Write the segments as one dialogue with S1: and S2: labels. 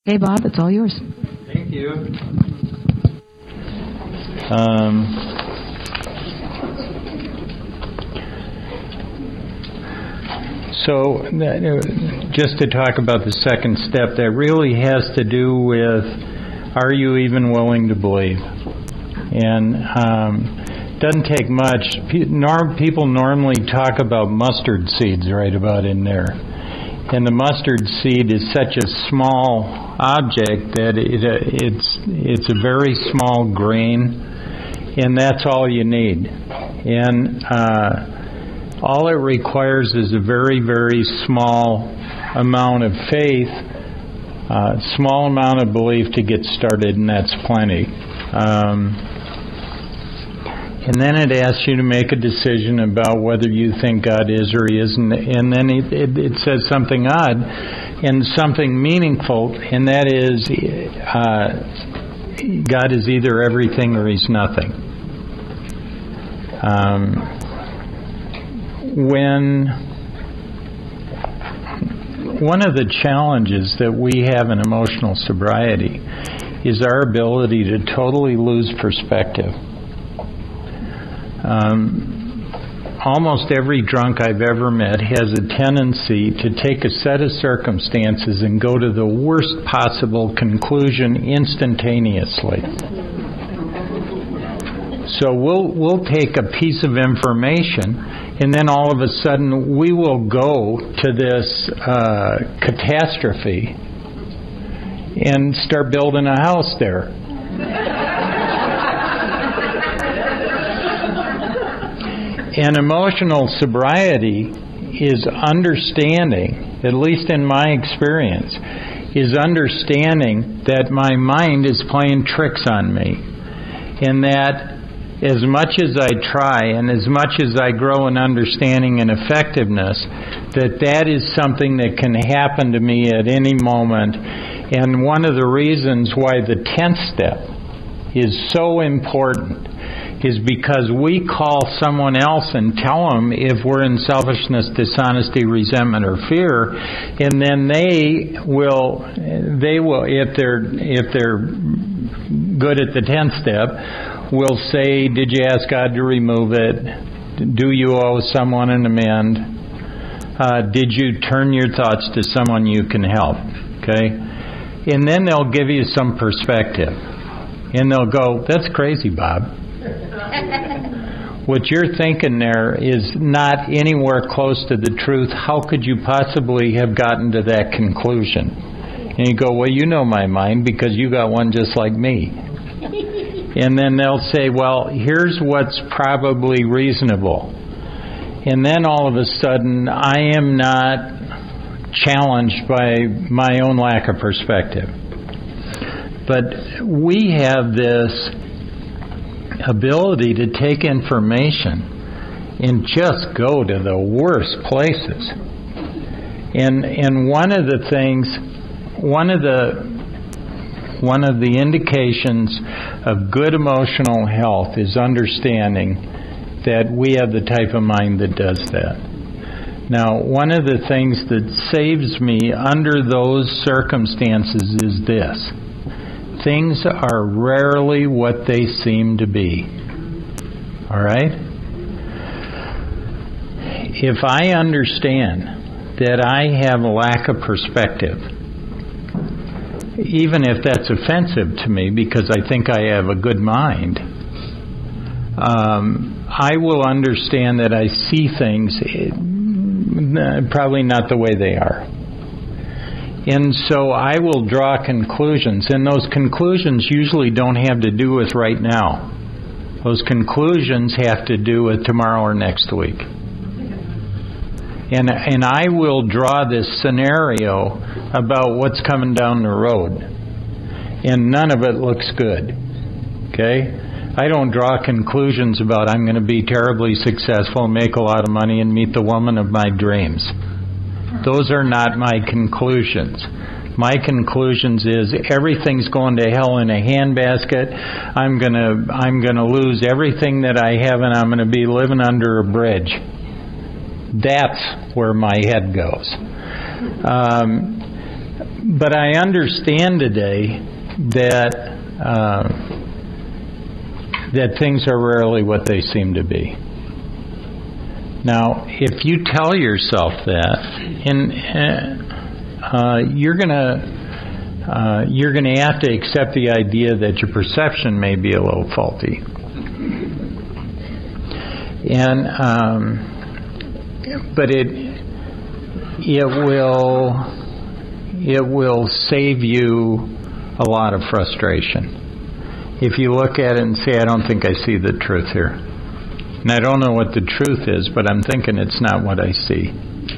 S1: Okay, Bob, it's all yours.
S2: Thank you. So, just to talk about the second step, that really has to do with, are you even willing to believe? And doesn't take much. People normally talk about mustard seeds right about in there. And the mustard seed is such a small object that it's a very small grain, and that's all you need. And all it requires is a very, very small amount of faith, small amount of belief to get started, and that's plenty. And then it asks you to make a decision about whether you think God is or He isn't. And then it says something odd and something meaningful, and that is God is either everything or He's nothing. One of the challenges that we have in emotional sobriety is our ability to totally lose perspective. Almost every drunk I've ever met has a tendency to take a set of circumstances and go to the worst possible conclusion instantaneously. So we'll take a piece of information, and then all of a sudden we will go to this catastrophe and start building a house there. And emotional sobriety is understanding, at least in my experience, is understanding that my mind is playing tricks on me. And that as much as I try and as much as I grow in understanding and effectiveness, that is something that can happen to me at any moment. And one of the reasons why the 10th step is so important is because we call someone else and tell them if we're in selfishness, dishonesty, resentment, or fear, and then they will, if they're good at the 10th step, will say, did you ask God to remove it? Do you owe someone an amend? Did you turn your thoughts to someone you can help? Okay? And then they'll give you some perspective. And they'll go, that's crazy, Bob. What you're thinking there is not anywhere close to the truth. How could you possibly have gotten to that conclusion? And you go, well, you know my mind because you got one just like me. And then they'll say, well, here's what's probably reasonable. And then all of a sudden, I am not challenged by my own lack of perspective. But we have this ability to take information and just go to the worst places. And one of the things, one of the indications of good emotional health is understanding that we have the type of mind that does that. Now, one of the things that saves me under those circumstances is this. Things are rarely what they seem to be. All right? If I understand that I have a lack of perspective, even if that's offensive to me because I think I have a good mind, I will understand that I see things probably not the way they are. And so I will draw conclusions, and those conclusions usually don't have to do with right now. Those conclusions have to do with tomorrow or next week. And I will draw this scenario about what's coming down the road. And none of it looks good. Okay? I don't draw conclusions about I'm going to be terribly successful, make a lot of money, and meet the woman of my dreams. Those are not my conclusions. My conclusions is everything's going to hell in a handbasket. I'm gonna lose everything that I have, and I'm going to be living under a bridge. That's where my head goes. But I understand today that things are rarely what they seem to be. Now, if you tell yourself that, you're going to have to accept the idea that your perception may be a little faulty. But it will save you a lot of frustration. If you look at it and say, I don't think I see the truth here. And I don't know what the truth is, but I'm thinking it's not what I see.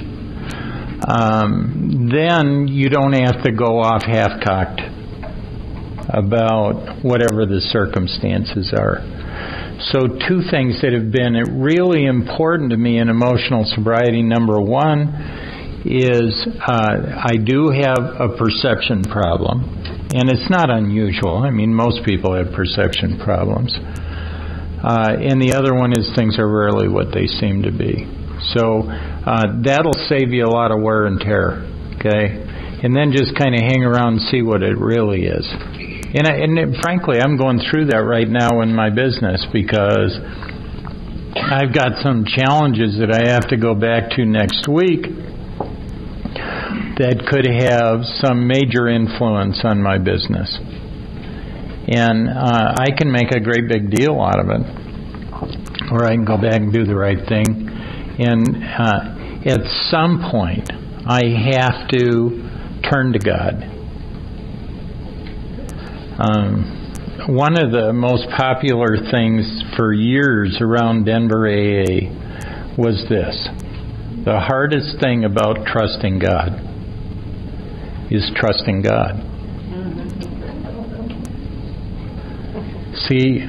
S2: Then you don't have to go off half-cocked about whatever the circumstances are. So 2 things that have been really important to me in emotional sobriety. Number 1 is I do have a perception problem. And it's not unusual. I mean, most people have perception problems. And the other one is things are rarely what they seem to be. So that'll save you a lot of wear and tear. Okay? And then just kind of hang around and see what it really is. And frankly, I'm going through that right now in my business because I've got some challenges that I have to go back to next week that could have some major influence on my business. And I can make a great big deal out of it, or I can go back and do the right thing. And at some point, I have to turn to God. One of the most popular things for years around Denver AA was this: the hardest thing about trusting God is trusting God. See,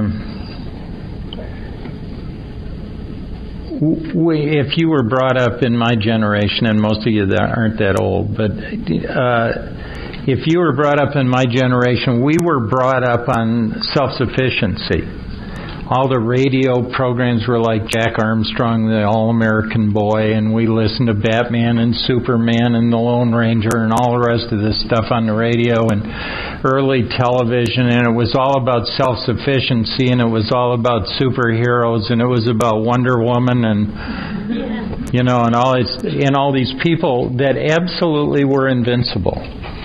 S2: if you were brought up in my generation, and most of you that aren't that old, but if you were brought up in my generation, we were brought up on self-sufficiency. All the radio programs were like Jack Armstrong, the All-American Boy, and we listened to Batman and Superman and the Lone Ranger and all the rest of this stuff on the radio and early television, and it was all about self-sufficiency, and it was all about superheroes, and it was about Wonder Woman and and all these people that absolutely were invincible.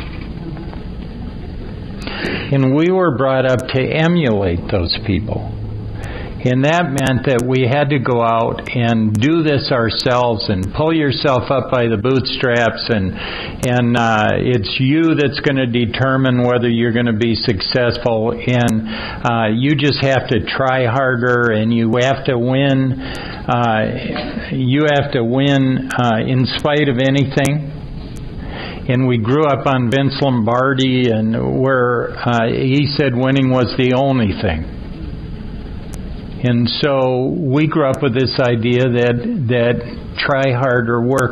S2: And we were brought up to emulate those people. And that meant that we had to go out and do this ourselves and pull yourself up by the bootstraps, and it's you that's going to determine whether you're going to be successful, and you just have to try harder, and you have to win. You have to win in spite of anything. And we grew up on Vince Lombardi, and where he said winning was the only thing. And so we grew up with this idea that try harder, work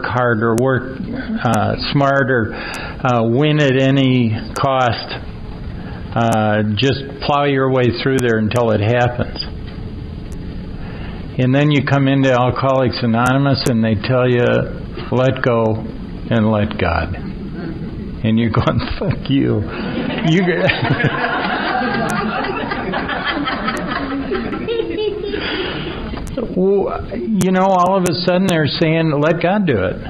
S2: smarter, win at any cost. Just plow your way through there until it happens. And then you come into Alcoholics Anonymous and they tell you, let go and let God. And you're going, fuck you. All of a sudden they're saying, let God do it.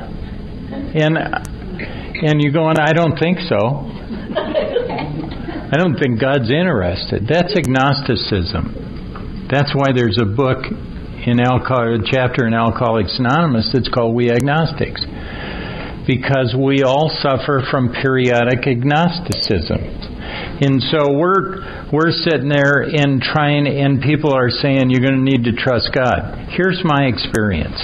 S2: And you're going, I don't think so. I don't think God's interested. That's agnosticism. That's why there's a book chapter in Alcoholics Anonymous that's called We Agnostics. Because we all suffer from periodic agnosticism. And so we're sitting there and people are saying you're going to need to trust God. Here's my experience.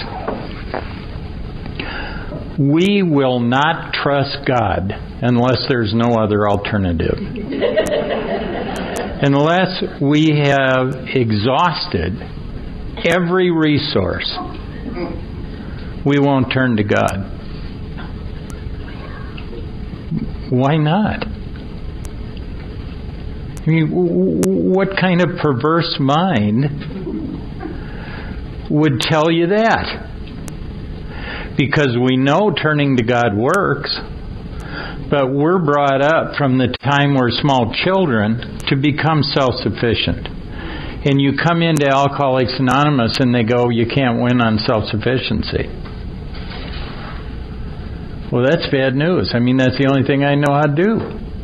S2: We will not trust God unless there's no other alternative. Unless we have exhausted every resource, we won't turn to God. Why not? I mean, what kind of perverse mind would tell you that? Because we know turning to God works. But we're brought up from the time we're small children to become self-sufficient. And you come into Alcoholics Anonymous and they go, you can't win on self-sufficiency. Well, that's bad news. I mean, that's the only thing I know how to do.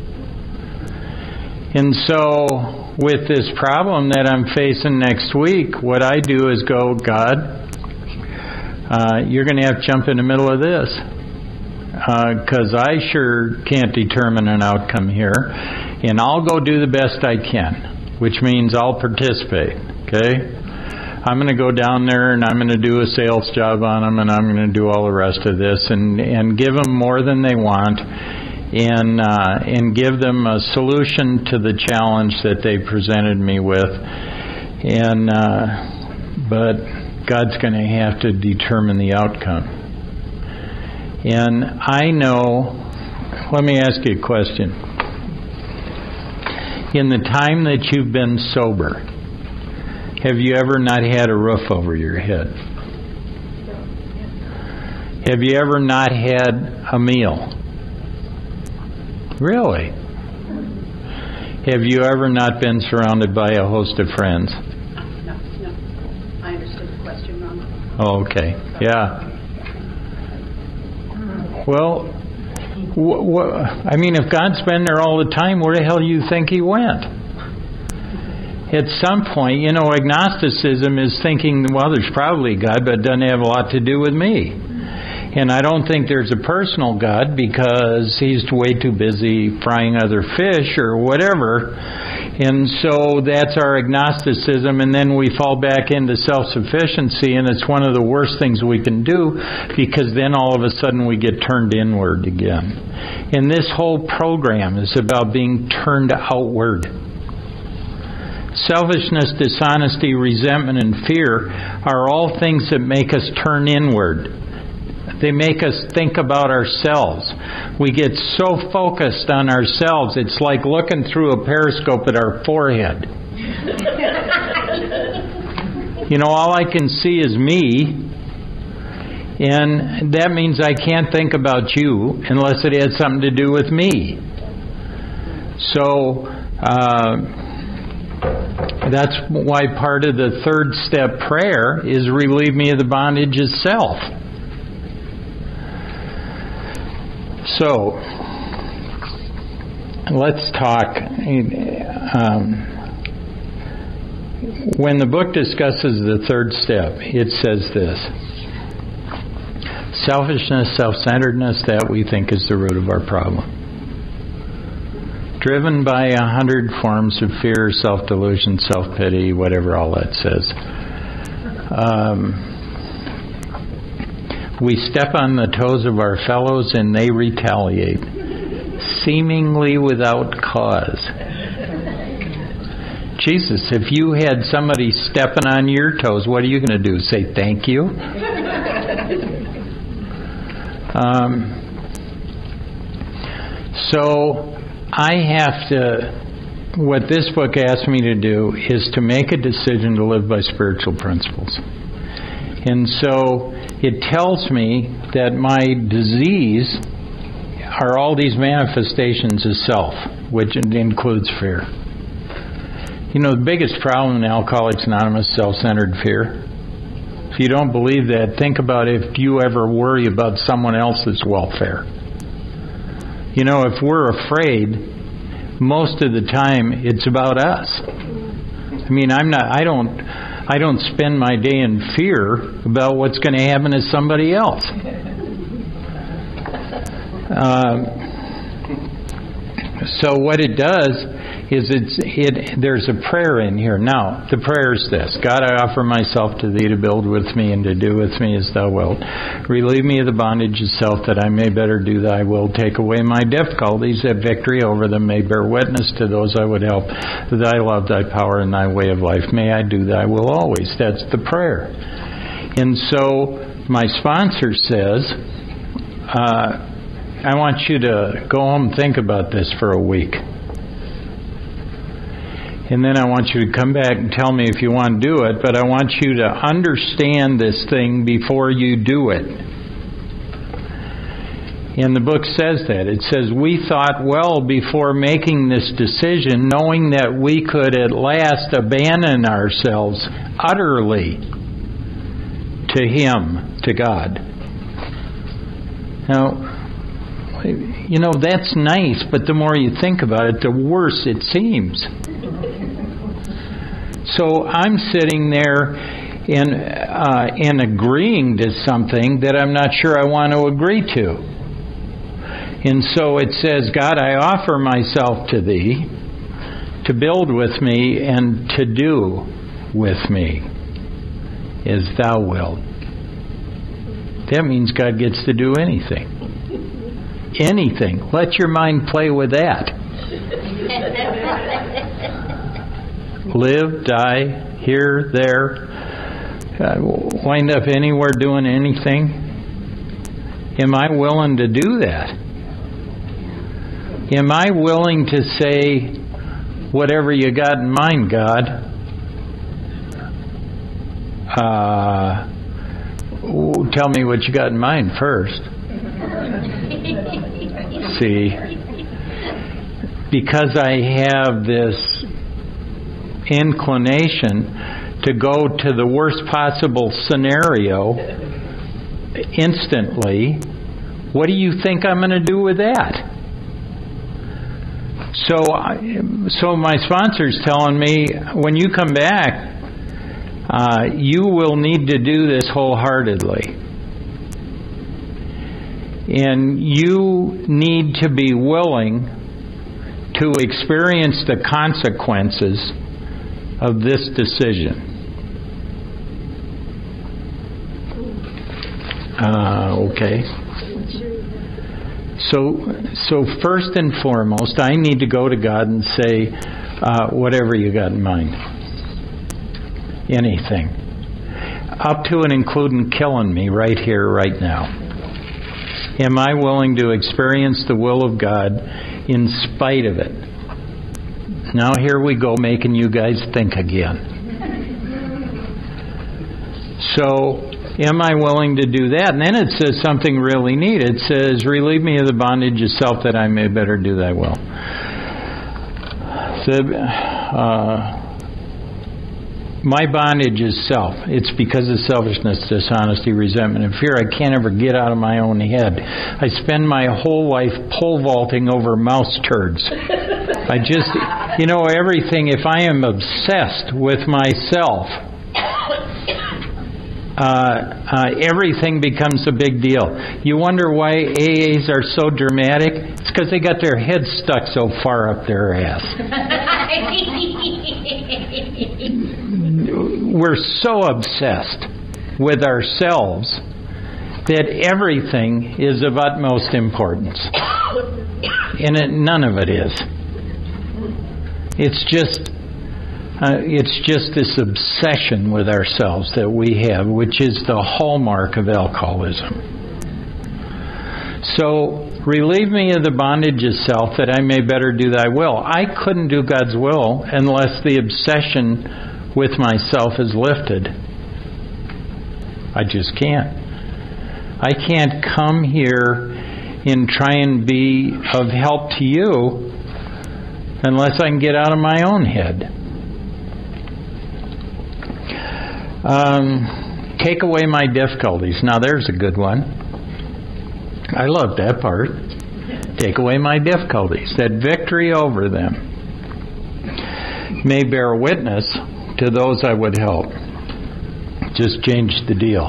S2: And so, with this problem that I'm facing next week, what I do is go, God, you're going to have to jump in the middle of this. Because I sure can't determine an outcome here. And I'll go do the best I can, which means I'll participate. Okay? I'm going to go down there and I'm going to do a sales job on them and I'm going to do all the rest of this and give them more than they want and give them a solution to the challenge that they presented me with. And but God's going to have to determine the outcome. And I know, let me ask you a question. In the time that you've been sober, have you ever not had a roof over your head? Have you ever not had a meal? Really? Have you ever not been surrounded by a host of friends?
S1: No. I understood the question wrong.
S2: Oh, okay. Yeah. Well, I mean, if God's been there all the time, where the hell do you think He went? At some point, agnosticism is thinking, well, there's probably a God, but it doesn't have a lot to do with me. And I don't think there's a personal God because He's way too busy frying other fish or whatever. And so that's our agnosticism, and then we fall back into self-sufficiency, and it's one of the worst things we can do because then all of a sudden we get turned inward again. And this whole program is about being turned outward. Selfishness, dishonesty, resentment, and fear are all things that make us turn inward. They make us think about ourselves. We get so focused on ourselves, it's like looking through a periscope at our forehead. All I can see is me, and that means I can't think about you unless it has something to do with me. So, that's why part of the third step prayer is relieve me of the bondage of self. So, let's talk. When the book discusses the third step, it says this: selfishness, self-centeredness, that we think is the root of our problem. Driven by 100 forms of fear, self-delusion, self-pity, whatever all that says. We step on the toes of our fellows and they retaliate, seemingly without cause. Jesus, if you had somebody stepping on your toes, what are you going to do? Say thank you? So I have to, what this book asks me to do is to make a decision to live by spiritual principles. And so it tells me that my disease are all these manifestations of self, which includes fear. The biggest problem in Alcoholics Anonymous is self-centered fear. If you don't believe that, think about if you ever worry about someone else's welfare. If we're afraid, most of the time it's about us. I mean, I don't spend my day in fear about what's going to happen to somebody else. So what it does is there's a prayer in here. Now, the prayer is this: God, I offer myself to Thee to build with me and to do with me as Thou wilt. Relieve me of the bondage of self that I may better do Thy will. Take away my difficulties that victory over them may bear witness to those I would help. Thy love, Thy power, and Thy way of life. May I do Thy will always. That's the prayer. And so my sponsor says, I want you to go home and think about this for a week. And then I want you to come back and tell me if you want to do it, but I want you to understand this thing before you do it. And the book says that. It says, we thought well before making this decision, knowing that we could at last abandon ourselves utterly to Him, to God. Now, that's nice, but the more you think about it, the worse it seems. So I'm sitting there in agreeing to something that I'm not sure I want to agree to. And so it says, God, I offer myself to Thee to build with me and to do with me as Thou wilt. That means God gets to do anything. Anything. Let your mind play with that. Live, die, here, there, wind up anywhere doing anything. Am I willing to do that? Am I willing to say, whatever you got in mind, God? Tell me what you got in mind first. See, because I have this inclination to go to the worst possible scenario instantly, what do you think I'm going to do with that? So my sponsor's telling me, when you come back, you will need to do this wholeheartedly. And you need to be willing to experience the consequences of this decision. Okay. So first and foremost, I need to go to God and say, whatever you got in mind. Anything. Up to and including killing me right here, right now. Am I willing to experience the will of God in spite of it? Now here we go, making you guys think again. So, am I willing to do that? And then it says something really neat. It says, relieve me of the bondage of self that I may better do thy will. My bondage is self. It's because of selfishness, dishonesty, resentment, and fear. I can't ever get out of my own head. I spend my whole life pole vaulting over mouse turds. I just, everything, if I am obsessed with myself, everything becomes a big deal. You wonder why AAs are so dramatic? It's because they got their heads stuck so far up their ass. We're so obsessed with ourselves that everything is of utmost importance. And none of it is. It's just this obsession with ourselves that we have, which is the hallmark of alcoholism. So, relieve me of the bondage of self that I may better do thy will. I couldn't do God's will unless the obsession with myself is lifted. I just can't. I can't come here and try and be of help to you unless I can get out of my own head. Take away my difficulties. Now there's a good one. I love that part. Take away my difficulties. That victory over them may bear witness to those I would help. Just change the deal.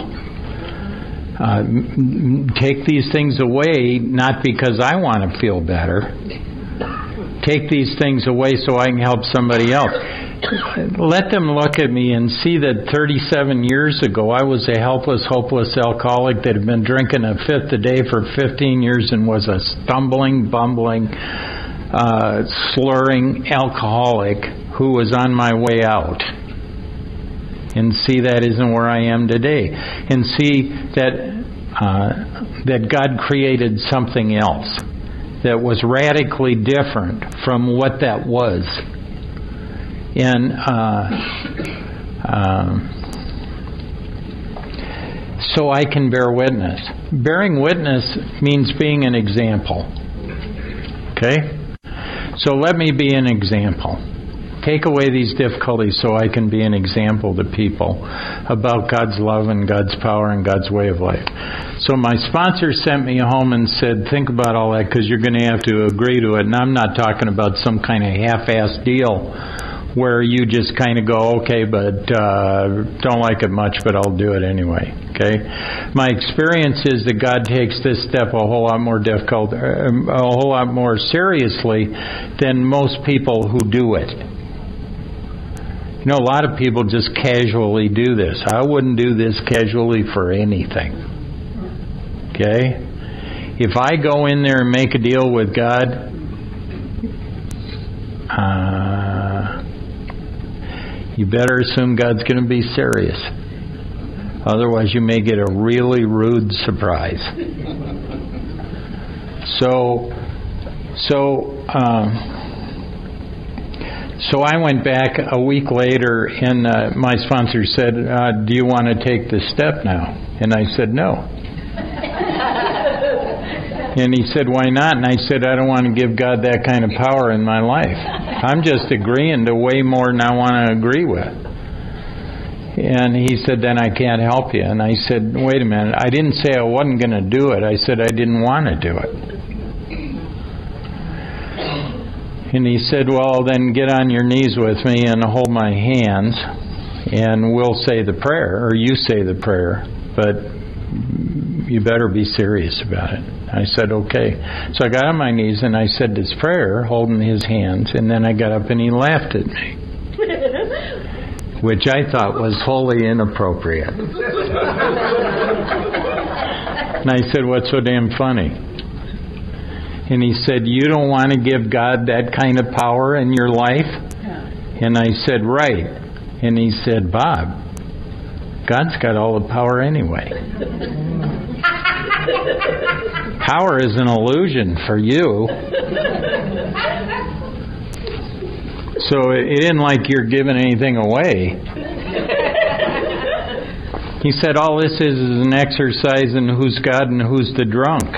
S2: Take these things away not because I want to feel better. Take these things away so I can help somebody else. Let them look at me and see that 37 years ago I was a helpless, hopeless alcoholic that had been drinking a fifth a day for 15 years and was a stumbling, bumbling, slurring alcoholic who was on my way out. And see that isn't where I am today. And see that God created something else that was radically different from what that was. And so I can bear witness. Bearing witness means being an example. Okay? So let me be an example. Take away these difficulties so I can be an example to people about God's love and God's power and God's way of life. So my sponsor sent me home and said, think about all that because you're going to have to agree to it. And I'm not talking about some kind of half-assed deal where you just kind of go, okay, but don't like it much, but I'll do it anyway. Okay? My experience is that God takes this step a whole lot more difficult, a whole lot more seriously than most people who do it. You know, a lot of people just casually do this. I wouldn't do this casually for anything. Okay? If I go in there and make a deal with God, you better assume God's going to be serious. Otherwise, you may get a really rude surprise. So I went back a week later, and my sponsor said, do you want to take this step now? And I said, no. And he said, why not? And I said, I don't want to give God that kind of power in my life. I'm just agreeing to way more than I want to agree with. And he said, then I can't help you. And I said, wait a minute. I didn't say I wasn't going to do it. I said I didn't want to do it. And he said, well, then get on your knees with me and hold my hands, and we'll say the prayer, or you say the prayer, but you better be serious about it. I said, okay. So I got on my knees and I said this prayer, holding his hands, and then I got up and he laughed at me, which I thought was wholly inappropriate. And I said, what's so damn funny? And he said, you don't want to give God that kind of power in your life? And I said, right. And he said, Bob, God's got all the power anyway. Power is an illusion for you. So it isn't like you're giving anything away. He said, all this is an exercise in who's God and who's the drunk.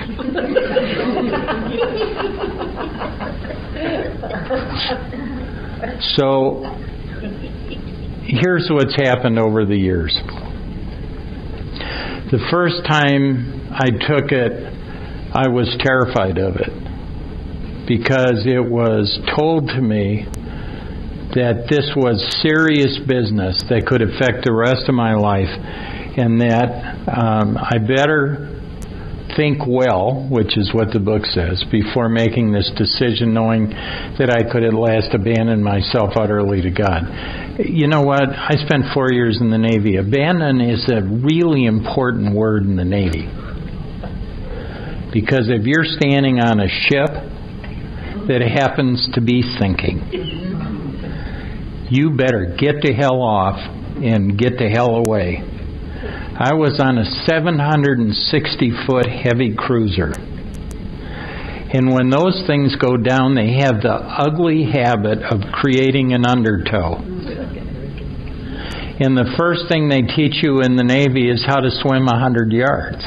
S2: So here's what's happened over the years. The first time I took it, I was terrified of it because it was told to me that this was serious business that could affect the rest of my life, and that I better think well, which is what the book says, before making this decision, knowing that I could at last abandon myself utterly to God. You know what? I spent 4 years in the Navy. Abandon is a really important word in the Navy. Because if you're standing on a ship that happens to be sinking, you better get the hell off and get the hell away. I was on a 760-foot heavy cruiser. And when those things go down, they have the ugly habit of creating an undertow. And the first thing they teach you in the Navy is how to swim 100 yards.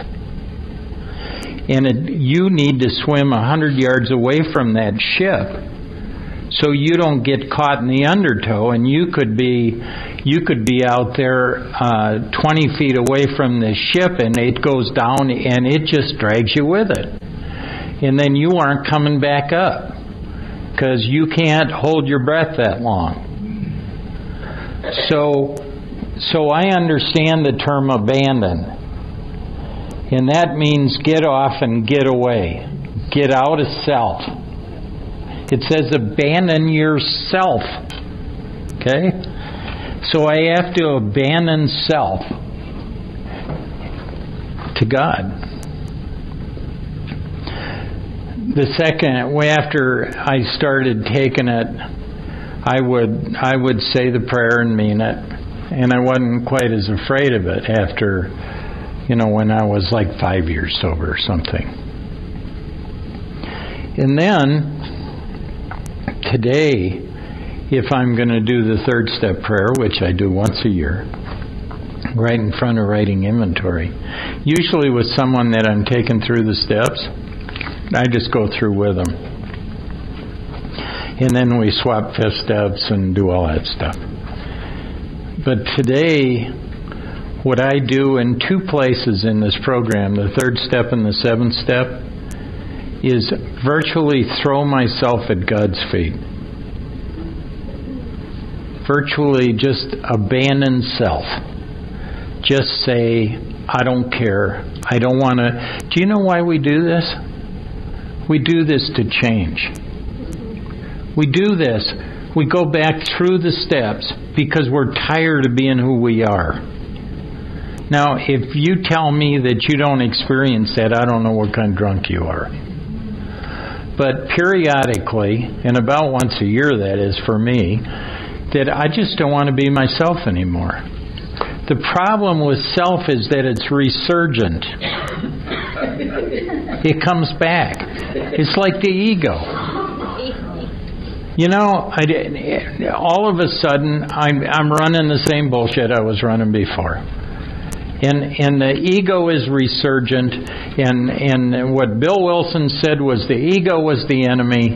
S2: And you need to swim 100 yards away from that ship so you don't get caught in the undertow, and you could be out there 20 feet away from the ship, and it goes down and it just drags you with it. And then you aren't coming back up because you can't hold your breath that long. So I understand the term abandon. And that means get off and get away. Get out of self. It says abandon yourself. Okay? So I have to abandon self to God. The second, after I started taking it, I would say the prayer and mean it. And I wasn't quite as afraid of it after, when I was like 5 years sober or something. And then, today, if I'm going to do the third step prayer, which I do once a year, right in front of writing inventory. Usually with someone that I'm taking through the steps, I just go through with them. And then we swap fifth steps and do all that stuff. But today, what I do in two places in this program, the third step and the seventh step, is virtually throw myself at God's feet. Virtually just abandon self. Just say, I don't care. I don't want to. Do you know why we do this? We do this to change. We do this. We go back through the steps because we're tired of being who we are. Now, if you tell me that you don't experience that, I don't know what kind of drunk you are. But periodically, and about once a year that is for me, that I just don't want to be myself anymore. The problem with self is that it's resurgent. It comes back. It's like the ego. You know, all of a sudden, I'm running the same bullshit I was running before. And the ego is resurgent, and what Bill Wilson said was the ego was the enemy,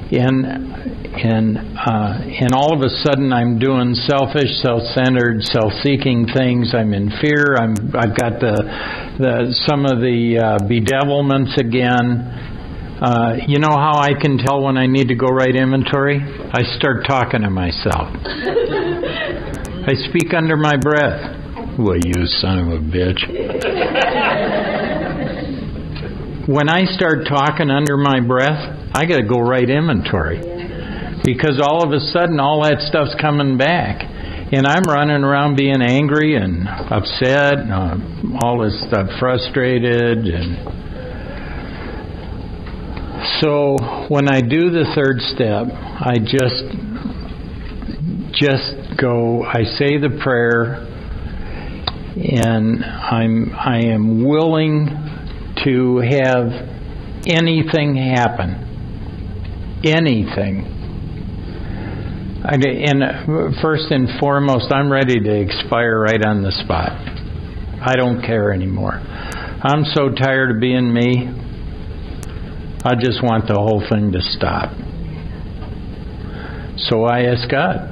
S2: and all of a sudden I'm doing selfish, self-centered, self-seeking things. I'm in fear. I've got some of the bedevilments again. You know how I can tell when I need to go write inventory? I start talking to myself. I speak under my breath. Well, you son of a bitch. When I start talking under my breath, I got to go write inventory. Because all of a sudden, all that stuff's coming back. And I'm running around being angry and upset, and all this stuff, frustrated. And so when I do the third step, I just go, I say the prayer, and I am willing to have anything happen. Anything. And first and foremost, I'm ready to expire right on the spot. I don't care anymore. I'm so tired of being me. I just want the whole thing to stop. So I ask God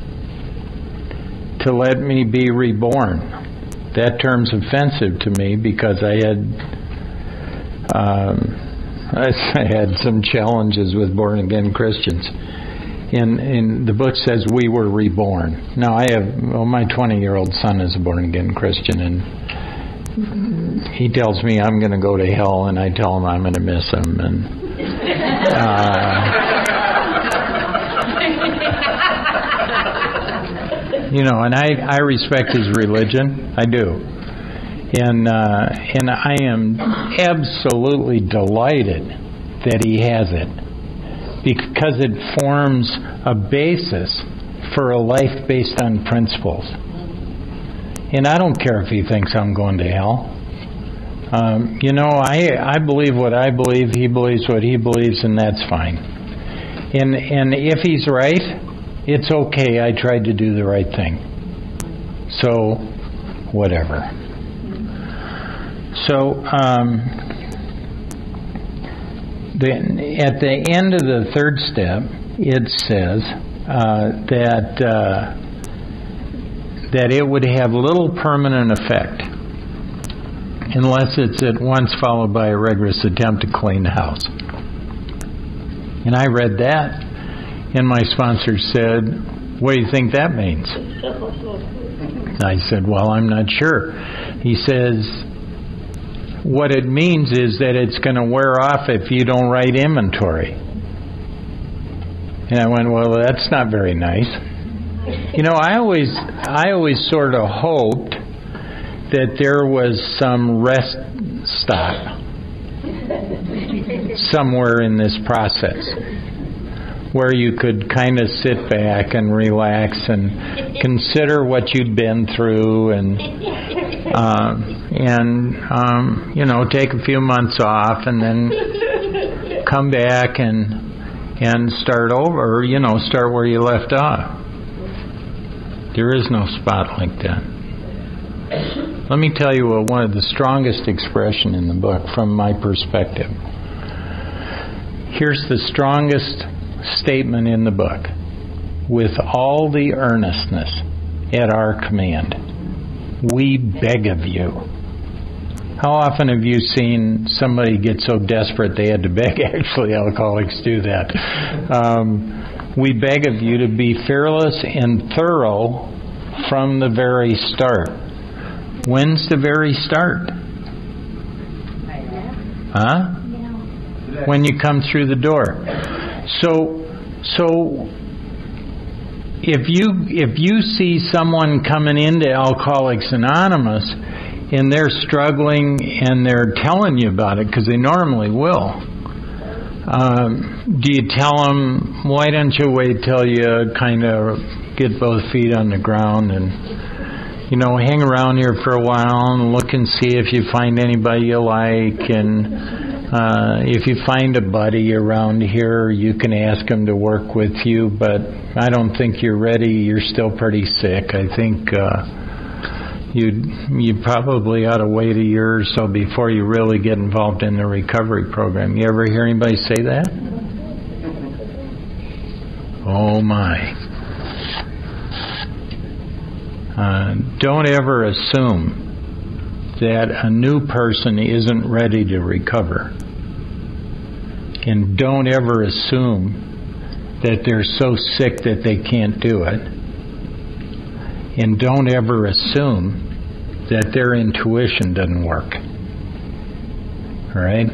S2: to let me be reborn. That term's offensive to me because I had some challenges with born-again Christians. And the book says we were reborn. Now, my 20-year-old son is a born-again Christian, and he tells me I'm going to go to hell, and I tell him I'm going to miss him. And and I respect his religion. I do. And I am absolutely delighted that he has it, because it forms a basis for a life based on principles. And I don't care if he thinks I'm going to hell. I believe what I believe, he believes what he believes, and that's fine. And if he's right, it's okay, I tried to do the right thing. So, whatever. So, at the end of the third step, it says that it would have little permanent effect unless it's at once followed by a rigorous attempt to clean the house. And I read that, and my sponsor said, "What do you think that means?" I said, "Well, I'm not sure." He says, "What it means is that it's going to wear off if you don't write inventory." And I went, "Well, that's not very nice." I always sort of hoped that there was some rest stop somewhere in this process where you could kind of sit back and relax and consider what you'd been through and take a few months off and then come back and start over, start where you left off. There is no spot like that. Let me tell you one of the strongest expression in the book from my perspective. Here's the strongest statement in the book. With all the earnestness at our command, we beg of you. How often have you seen somebody get so desperate they had to beg? Actually, alcoholics do that. We beg of you to be fearless and thorough from the very start. When's the very start? Huh? When you come through the door. So if you see someone coming into Alcoholics Anonymous and they're struggling and they're telling you about it, because they normally will, do you tell them, why don't you wait till you kind of get both feet on the ground and, hang around here for a while and look and see if you find anybody you like, and if you find a buddy around here, you can ask him to work with you, but I don't think you're ready. You're still pretty sick. I think you probably ought to wait a year or so before you really get involved in the recovery program. You ever hear anybody say that? Oh my. Don't ever assume that a new person isn't ready to recover. And don't ever assume that they're so sick that they can't do it. And don't ever assume that their intuition doesn't work. All right?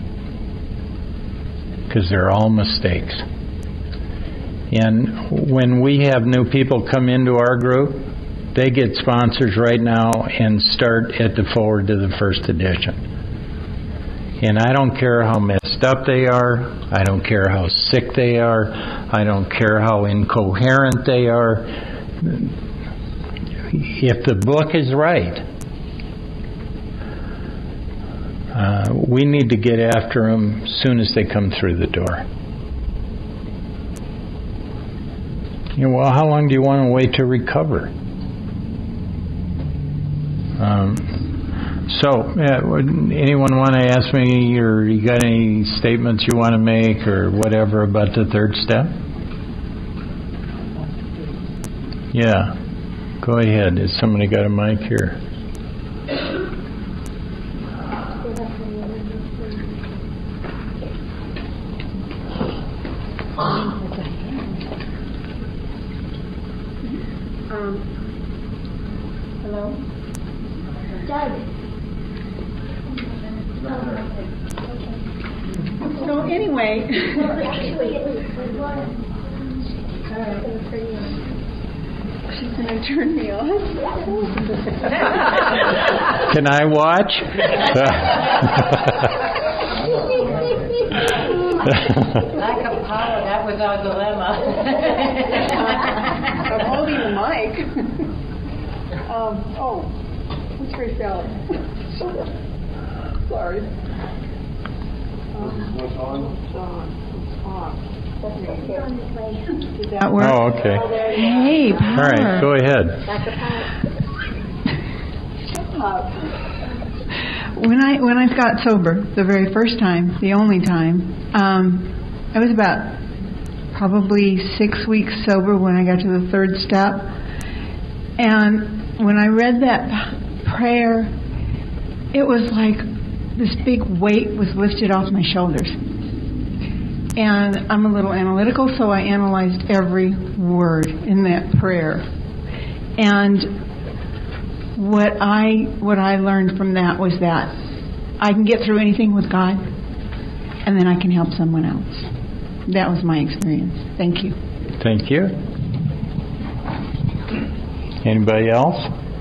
S2: Because they're all mistakes. And when we have new people come into our group, they get sponsors right now and start at the forward to the first edition. And I don't care how messed up they are. I don't care how sick they are. I don't care how incoherent they are. If the book is right, we need to get after them as soon as they come through the door. Well, how long do you want to wait to recover? Anyone want to ask me, or you got any statements you want to make or whatever about the third step? Yeah, go ahead. Has somebody got a mic here?
S1: Hello? Doug. So anyway, she's going to turn me on.
S2: Can I watch?
S3: Lack of power, that was our dilemma.
S1: I'm holding the mic. What's Ray Sally? Sorry.
S4: What's on?
S1: Does that work?
S2: Oh, okay.
S5: Hey, Power.
S2: All right, go ahead.
S5: When I got sober, the very first time, the only time, I was about probably 6 weeks sober when I got to the third step. And when I read that prayer, it was like this big weight was lifted off my shoulders. And I'm a little analytical, so I analyzed every word in that prayer. And what I learned from that was that I can get through anything with God, and then I can help someone else. That was my experience. Thank you.
S2: Thank you. Anybody else?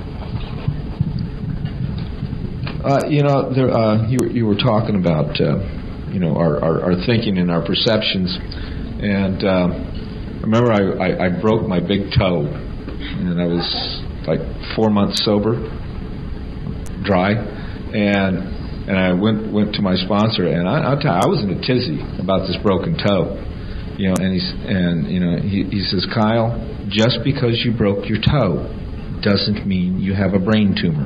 S4: You were talking about our thinking and our perceptions, and remember I broke my big toe, and I was like 4 months sober, dry, and I went to my sponsor, and I'll tell you, I was in a tizzy about this broken toe, and he says, Kyle, just because you broke your toe doesn't mean you have a brain tumor.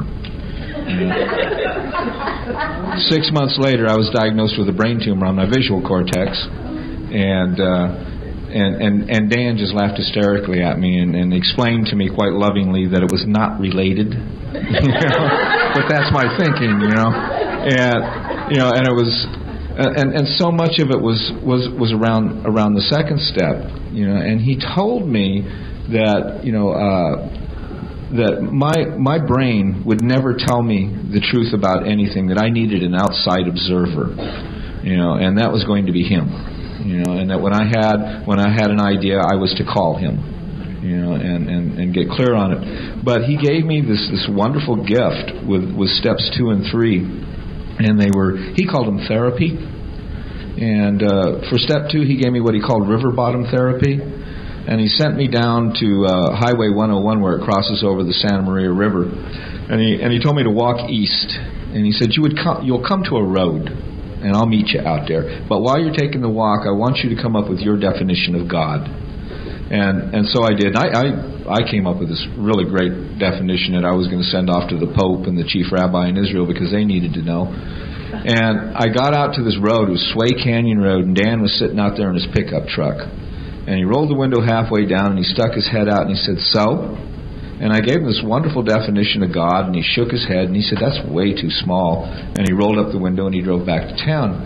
S4: 6 months later, I was diagnosed with a brain tumor on my visual cortex, and Dan just laughed hysterically at me and explained to me quite lovingly that it was not related. But that's my thinking, and it was, and so much of it was around the second step, and he told me that that my brain would never tell me the truth about anything, that I needed an outside observer, and that was going to be him, and that when I had an idea, I was to call him, and get clear on it. But he gave me this wonderful gift with steps 2 and 3, and he called them therapy. And for step 2, he gave me what he called river bottom therapy. And he sent me down to Highway 101 where it crosses over the Santa Maria River. And he told me to walk east. And he said, you'll come to a road, and I'll meet you out there. But while you're taking the walk, I want you to come up with your definition of God. And so I did. I came up with this really great definition that I was going to send off to the Pope and the chief rabbi in Israel because they needed to know. And I got out to this road. It was Sway Canyon Road, and Dan was sitting out there in his pickup truck. And he rolled the window halfway down, and he stuck his head out, and he said, "So?" And I gave him this wonderful definition of God, and he shook his head, and he said, "That's way too small." And he rolled up the window, and he drove back to town.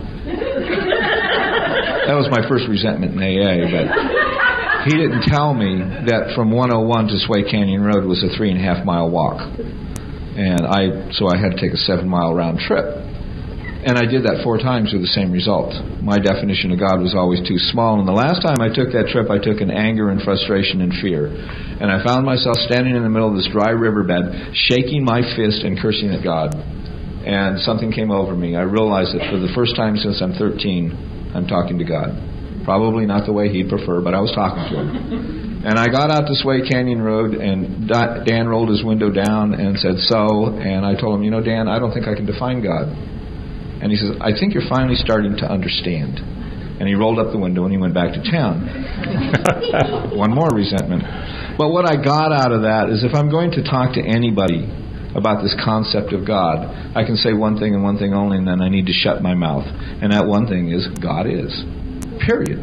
S4: That was my first resentment in AA, but he didn't tell me that from 101 to Sway Canyon Road was a 3.5-mile walk. And so I had to take a 7-mile round trip. And I did that 4 times with the same result. My definition of God was always too small. And the last time I took that trip, I took in anger and frustration and fear. And I found myself standing in the middle of this dry riverbed, shaking my fist and cursing at God. And something came over me. I realized that for the first time since I'm 13, I'm talking to God. Probably not the way he'd prefer, but I was talking to him. And I got out to Sway Canyon Road, and Dan rolled his window down and said, "So?" And I told him, "Dan, I don't think I can define God." And he says, "I think you're finally starting to understand." And he rolled up the window and he went back to town. One more resentment. But what I got out of that is if I'm going to talk to anybody about this concept of God, I can say one thing and one thing only, and then I need to shut my mouth. And that one thing is, God is. Period.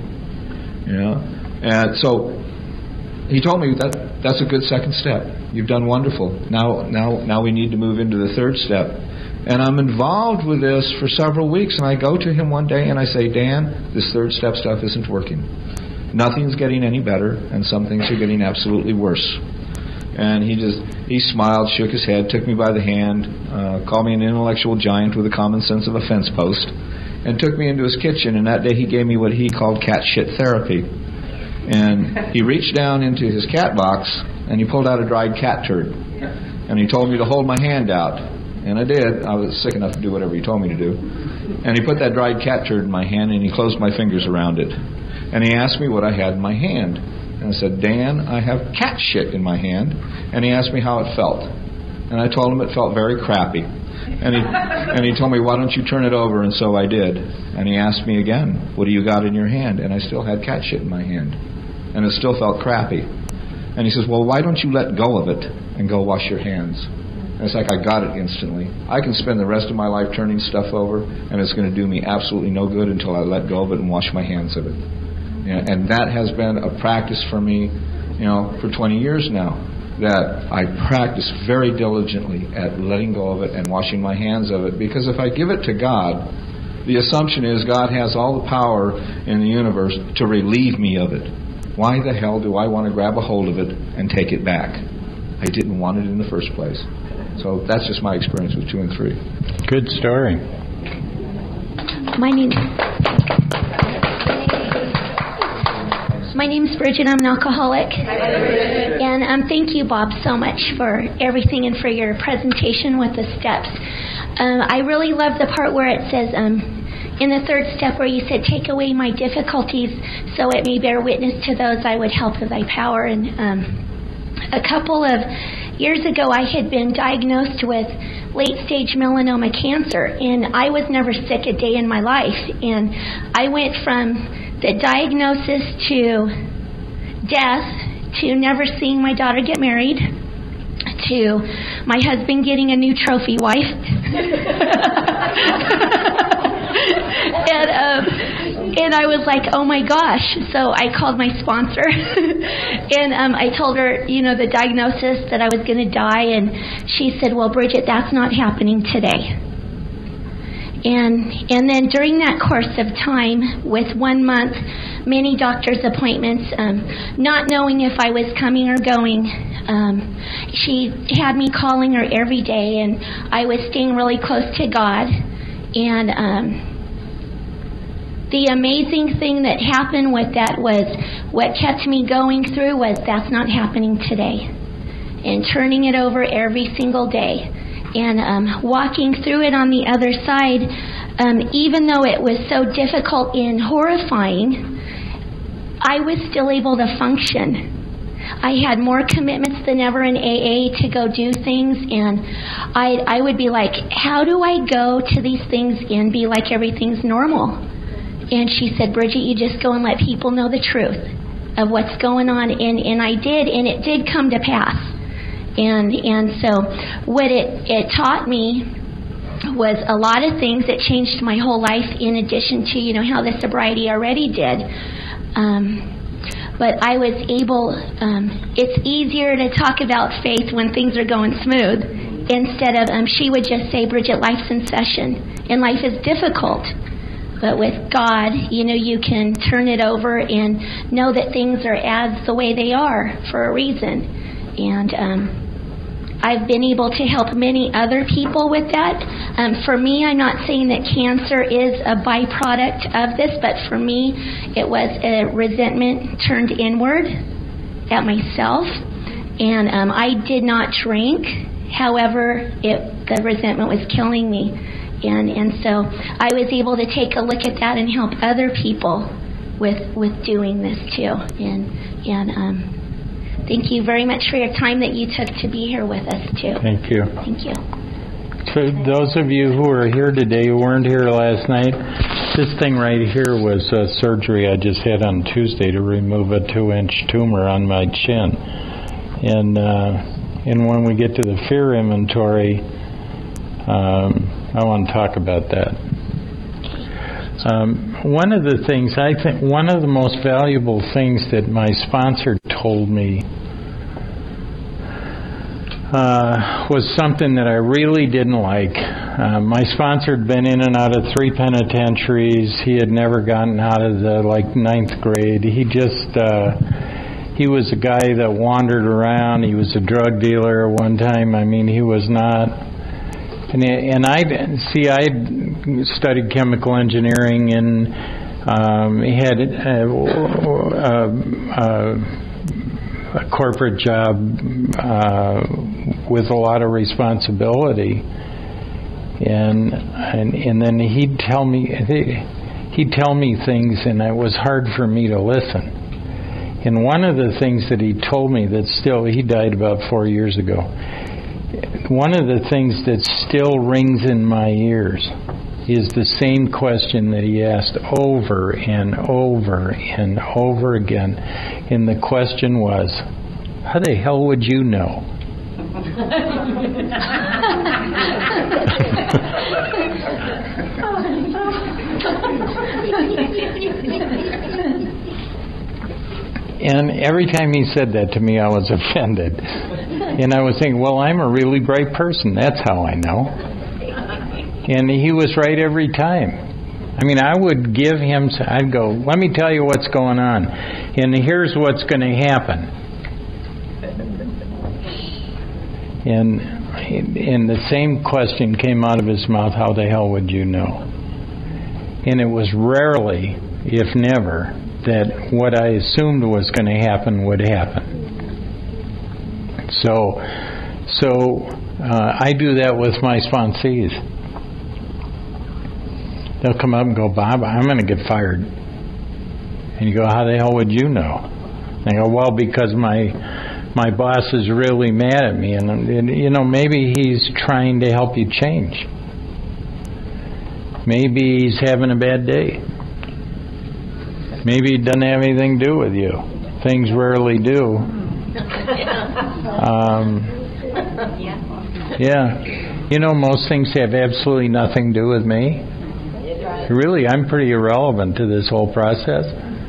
S4: And so he told me that's a good second step. You've done wonderful. Now we need to move into the third step. And I'm involved with this for several weeks, and I go to him one day and I say, "Dan, this third step stuff isn't working. Nothing's getting any better, and some things are getting absolutely worse." And he smiled, shook his head, took me by the hand, called me an intellectual giant with the common sense of a fence post, and took me into his kitchen. And that day he gave me what he called cat shit therapy. And he reached down into his cat box and he pulled out a dried cat turd. And he told me to hold my hand out. And I did. I was sick enough to do whatever he told me to do. And he put that dried cat turd in my hand and he closed my fingers around it. And he asked me what I had in my hand. And I said, "Dan, I have cat shit in my hand." And he asked me how it felt. And I told him it felt very crappy. And he told me, "Why don't you turn it over?" And so I did. And he asked me again, "What do you got in your hand?" And I still had cat shit in my hand. And it still felt crappy. And he says, "Well, why don't you let go of it and go wash your hands?" And it's like I got it instantly. I can spend the rest of my life turning stuff over, and it's going to do me absolutely no good until I let go of it and wash my hands of it. And that has been a practice for me, for 20 years now, that I practice very diligently at letting go of it and washing my hands of it. Because if I give it to God, the assumption is God has all the power in the universe to relieve me of it. Why the hell do I want to grab a hold of it and take it back? I didn't want it in the first place. So that's just my experience with 2 and 3.
S2: Good story.
S6: My name's Bridget. I'm an alcoholic. And thank you, Bob, so much for everything and for your presentation with the steps. I really love the part where it says, in the third step where you said, "Take away my difficulties so it may bear witness to those I would help with thy power." And a couple of years ago, I had been diagnosed with late-stage melanoma cancer, and I was never sick a day in my life. And I went from the diagnosis to death to never seeing my daughter get married to my husband getting a new trophy wife. And I was like, oh my gosh. So I called my sponsor and I told her, the diagnosis that I was going to die. And she said, well, Bridget, that's not happening today. And then during that course of time, with 1 month, many doctor's appointments, not knowing if I was coming or going, she had me calling her every day, and I was staying really close to God. And the amazing thing that happened with that was what kept me going through was that's not happening today. And turning it over every single day. And walking through it on the other side, even though it was so difficult and horrifying, I was still able to function. I had more commitments than ever in AA to go do things, and I would be like, how do I go to these things and be like everything's normal? And she said, Bridget, you just go and let people know the truth of what's going on. And I did, and it did come to pass. And so what it taught me was a lot of things that changed my whole life, in addition to, how the sobriety already did. But I was able, it's easier to talk about faith when things are going smooth, instead of, she would just say, Bridget, life's in session, and life is difficult. But with God, you can turn it over and know that things are as the way they are for a reason. And I've been able to help many other people with that. For me, I'm not saying that cancer is a byproduct of this, but for me, it was a resentment turned inward at myself. And I did not drink. However, the resentment was killing me. And so I was able to take a look at that and help other people with doing this too. And thank you very much for your time that you took to be here with us too.
S2: Thank you.
S6: Thank you.
S2: For those of you who are here today who weren't here last night, this thing right here was surgery I just had on Tuesday to remove a 2-inch tumor on my chin. And when we get to the fear inventory, I want to talk about that. One of the things, I think, one of the most valuable things that my sponsor told me was something that I really didn't like. My sponsor had been in and out of 3 penitentiaries. He had never gotten out of the 9th grade. He was a guy that wandered around. He was a drug dealer at one time. I mean, he was not. And I studied chemical engineering and had a corporate job with a lot of responsibility. And then he'd tell me things, and it was hard for me to listen. And one of the things that he told me he died about 4 years ago. One of the things that still rings in my ears is the same question that he asked over and over and over again. And the question was, how the hell would you know? And every time he said that to me, I was offended. And I was thinking, well, I'm a really bright person. That's how I know. And he was right every time. I mean, I would give him, I'd go, let me tell you what's going on. And here's what's going to happen. And the same question came out of his mouth, how the hell would you know? And it was rarely, if never, that what I assumed was going to happen would happen. So I do that with my sponsees. They'll come up and go, Bob, I'm going to get fired. And you go, how the hell would you know? And I go, well, because my boss is really mad at me, and maybe he's trying to help you change. Maybe he's having a bad day. Maybe it doesn't have anything to do with you. Things rarely do. Yeah. You know, most things have absolutely nothing to do with me. Really, I'm pretty irrelevant to this whole process.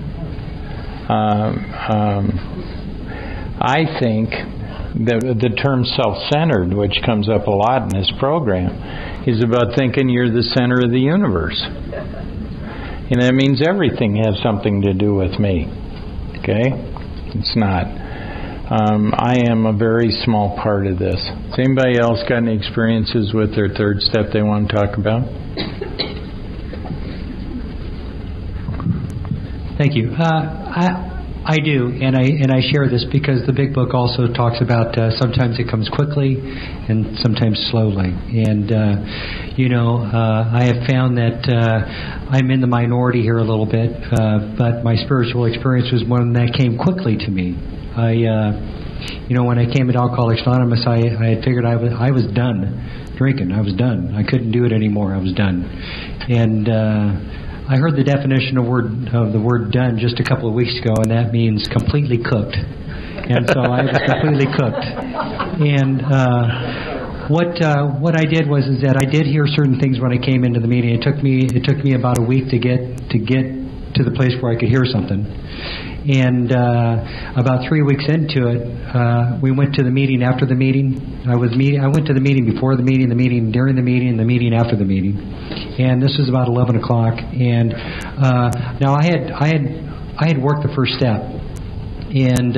S2: I think the term self-centered, which comes up a lot in this program, is about thinking you're the center of the universe. And that means everything has something to do with me. Okay? It's not. I am a very small part of this. Has anybody else got any experiences with their third step they want to talk about?
S7: Thank you. I do, and I share this because the big book also talks about sometimes it comes quickly and sometimes slowly. And, I have found that I'm in the minority here a little bit, but my spiritual experience was one that came quickly to me. When I came at Alcoholics Anonymous, I had figured I was done drinking. I was done. I couldn't do it anymore. I was done. And I heard the definition of the word done just a couple of weeks ago, and that means completely cooked. And so I was completely cooked. And what I did was that I did hear certain things when I came into the meeting. It took me about a week to get to the place where I could hear something. And about 3 weeks into it, we went to the meeting after the meeting. I went to the meeting before the meeting during the meeting, and the meeting after the meeting. And this was about 11 o'clock. And now I had worked the first step, and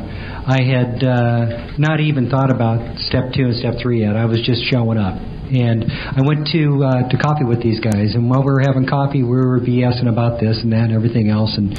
S7: I had not even thought about step 2 and step 3 yet. I was just showing up. And I went to coffee with these guys, and while we were having coffee, we were BSing about this and that and everything else. And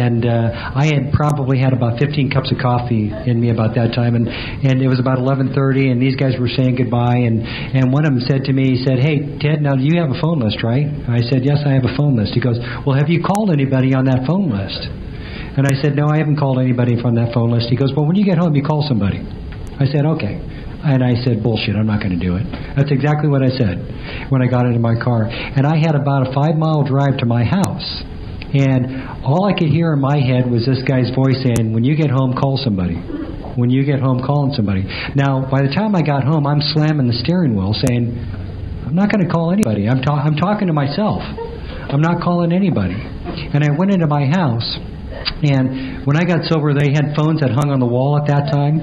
S7: I had probably had about 15 cups of coffee in me about that time, and it was about 11:30, and these guys were saying goodbye. And one of them said to me, he said, "Hey, Ted, now you have a phone list, right?" I said, "Yes, I have a phone list." He goes, "Well, have you called anybody on that phone list?" And I said, "No, I haven't called anybody from that phone list." He goes, "Well, when you get home, you call somebody." I said, "Okay." And I said, "Bullshit, I'm not going to do it." That's exactly what I said when I got into my car. And I had about a 5-mile drive to my house. And all I could hear in my head was this guy's voice saying, "When you get home, call somebody. When you get home, call somebody." Now, by the time I got home, I'm slamming the steering wheel saying, "I'm not going to call anybody. I'm talking to myself. I'm not calling anybody." And I went into my house. And when I got sober, they had phones that hung on the wall at that time,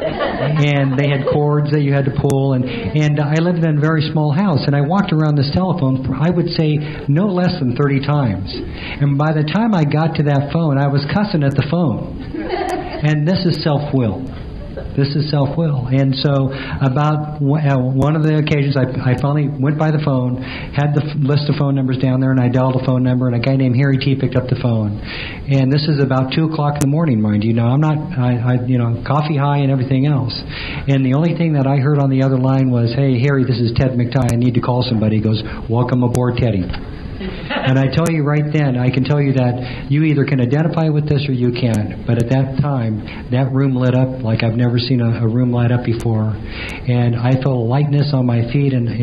S7: and they had cords that you had to pull, and I lived in a very small house, and I walked around this telephone for, I would say, no less than 30 times. And by the time I got to that phone, I was cussing at the phone. And this is self-will. This is self-will. And so about one of the occasions, I finally went by the phone, had the list of phone numbers down there, and I dialed a phone number, and a guy named Harry T. picked up the phone. And this is about 2 o'clock in the morning, mind you. Now, I'm not, coffee high and everything else. And the only thing that I heard on the other line was, "Hey, Harry, this is Ted McTighe. I need to call somebody." He goes, "Welcome aboard, Teddy." And I tell you right then, I can tell you that you either can identify with this or you can't. But at that time, that room lit up like I've never seen a room light up before. And I felt a lightness on my feet, and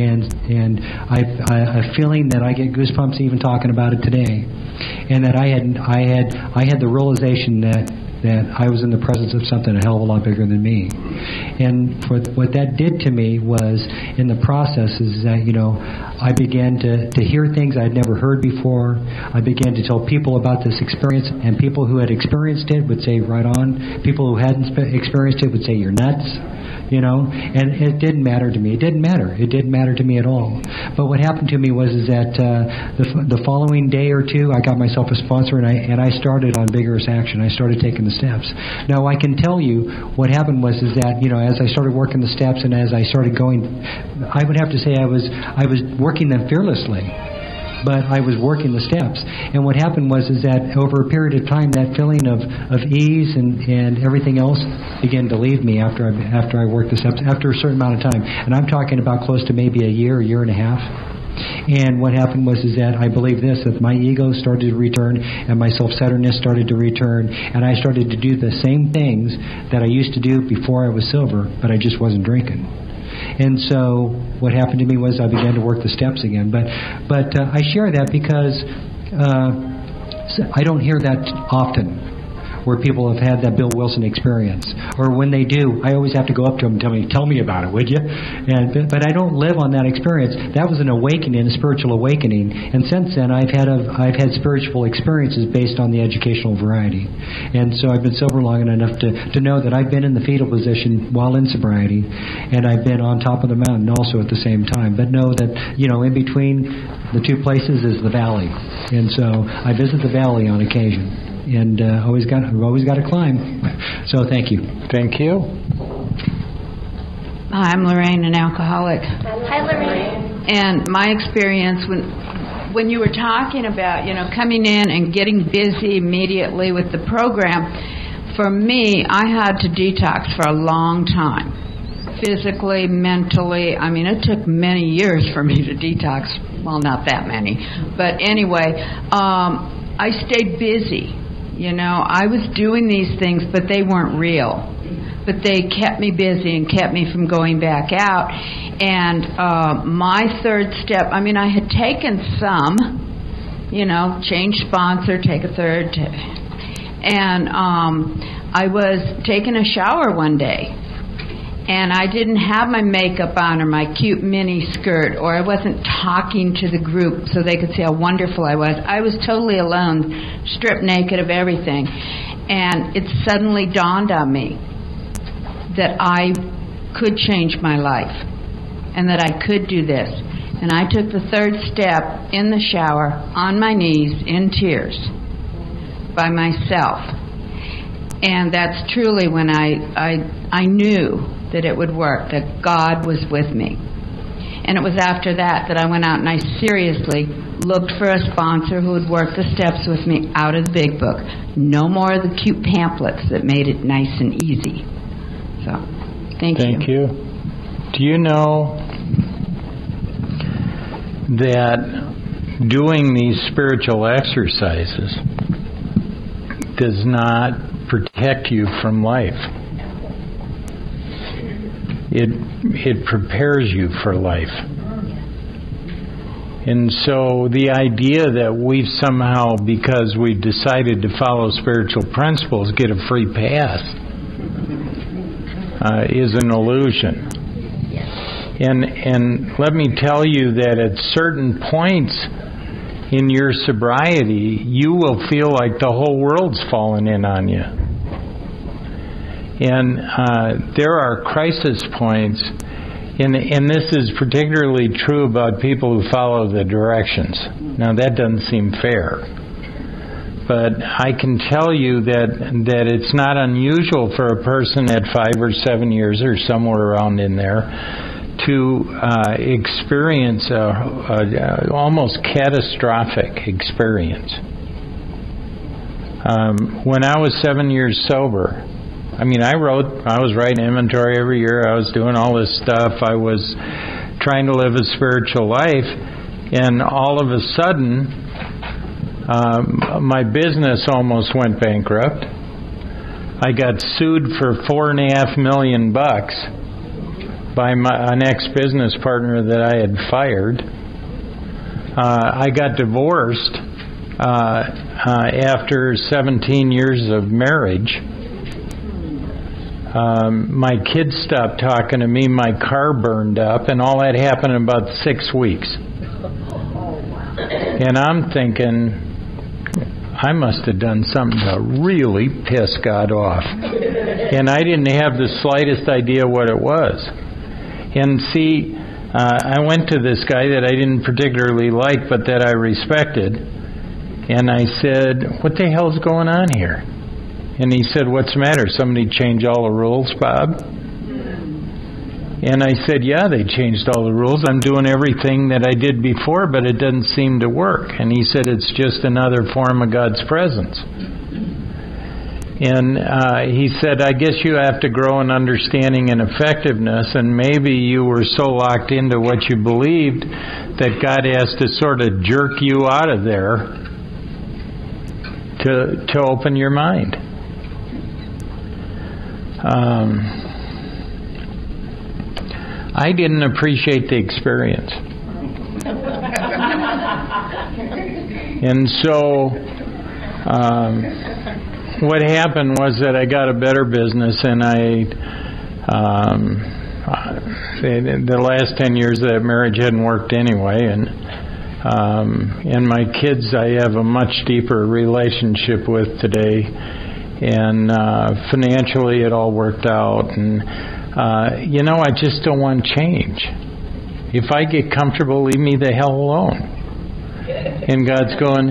S7: a feeling that I get goosebumps even talking about it today. And that I had the realization that I was in the presence of something a hell of a lot bigger than me. And what that did to me was, in the process, is that, I began to hear things I'd never heard before. I began to tell people about this experience, and people who had experienced it would say, "Right on." People who hadn't experienced it would say, "You're nuts." And it didn't matter to me. It didn't matter. It didn't matter to me at all. But what happened to me was that the following day or two, I got myself a sponsor, and I started on vigorous action. I started taking the steps. Now, I can tell you what happened was that, as I started working the steps and as I started going, I would have to say I was working them fearlessly. But I was working the steps. And what happened was that over a period of time, that feeling of ease and everything else began to leave me after I worked the steps, after a certain amount of time. And I'm talking about close to maybe a year and a half. And what happened was that I believe that my ego started to return, and my self-centeredness started to return, and I started to do the same things that I used to do before I was sober, but I just wasn't drinking. And so what happened to me was I began to work the steps again. But I share that because I don't hear that often. where people have had that Bill Wilson experience. Or when they do, I always have to go up to them and tell me about it, would you? But I don't live on that experience. That was an awakening, a spiritual awakening. And since then, I've had spiritual experiences based on the educational variety. And so I've been sober long enough to know that I've been in the fetal position while in sobriety, and I've been on top of the mountain also at the same time. But know that, in between the two places is the valley. And so I visit the valley on occasion. And I've always got to climb. So thank you.
S2: Thank you.
S8: Hi, I'm Lorraine, an alcoholic.
S6: Hi, Lorraine.
S8: And my experience when you were talking about, coming in and getting busy immediately with the program, for me, I had to detox for a long time. Physically, mentally. I mean, it took many years for me to detox. Well, not that many. But anyway, I stayed busy. I was doing these things, but they weren't real. But they kept me busy and kept me from going back out. And my third step, I had taken some, change sponsor, take a third. And I was taking a shower one day. And I didn't have my makeup on or my cute mini skirt, or I wasn't talking to the group so they could see how wonderful I was. I was totally alone, stripped naked of everything. And it suddenly dawned on me that I could change my life and that I could do this. And I took the third step in the shower, on my knees, in tears, by myself. And that's truly when I knew that it would work, that God was with me. And it was after that I went out and I seriously looked for a sponsor who would work the steps with me out of the big book. No more of the cute pamphlets that made it nice and easy. So, thank you.
S2: Thank you. Do you know that doing these spiritual exercises does not protect you from life? It prepares you for life. And so the idea that we've somehow, because we've decided to follow spiritual principles, get a free pass is an illusion. And let me tell you that at certain points in your sobriety, you will feel like the whole world's fallen in on you. And there are crisis points, and this is particularly true about people who follow the directions. Now, that doesn't seem fair. But I can tell you that it's not unusual for a person at 5 or 7 years or somewhere around in there to experience a almost catastrophic experience. When I was 7 years sober, I was writing inventory every year. I was doing all this stuff. I was trying to live a spiritual life. And all of a sudden, my business almost went bankrupt. I got sued for $4.5 million by an ex-business partner that I had fired. I got divorced after 17 years of marriage. My kids stopped talking to me, my car burned up, and all that happened in about 6 weeks. And I'm thinking, I must have done something to really piss God off. And I didn't have the slightest idea what it was. And see, I went to this guy that I didn't particularly like, but that I respected, and I said, what the hell's going on here? And he said, what's the matter? Somebody changed all the rules, Bob? And I said, yeah, they changed all the rules. I'm doing everything that I did before, but it doesn't seem to work. And he said, it's just another form of God's presence. And he said, I guess you have to grow in understanding and effectiveness, and maybe you were so locked into what you believed that God has to sort of jerk you out of there to open your mind. I didn't appreciate the experience. And so what happened was that I got a better business, and the last 10 years of that marriage hadn't worked anyway, and my kids I have a much deeper relationship with today, and financially it all worked out, and I just don't want change. If I get comfortable, leave me the hell alone. And God's going,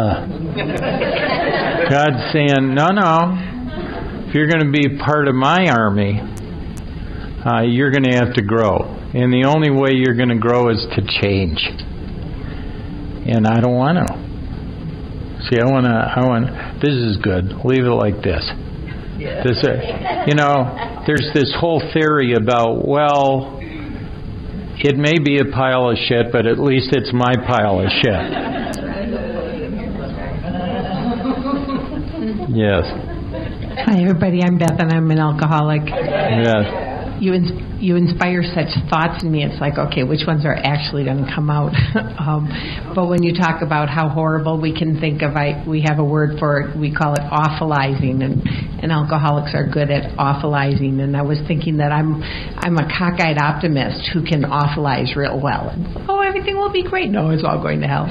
S2: God's saying, no. If you're going to be part of my army, you're going to have to grow. And the only way you're going to grow is to change. And I don't want to. See, I want. This is good. Leave it like this. This, there's this whole theory about, well, it may be a pile of shit, but at least it's my pile of shit. Yes.
S9: Hi, everybody. I'm Beth, and I'm an alcoholic.
S2: Yes.
S9: You inspire such thoughts in me. It's like, okay, which ones are actually going to come out? But when you talk about how horrible we can think of, we have a word for it. We call it awfulizing, and alcoholics are good at awfulizing. And I was thinking that I'm a cockeyed optimist who can awfulize real well. And, everything will be great. No, it's all going to hell.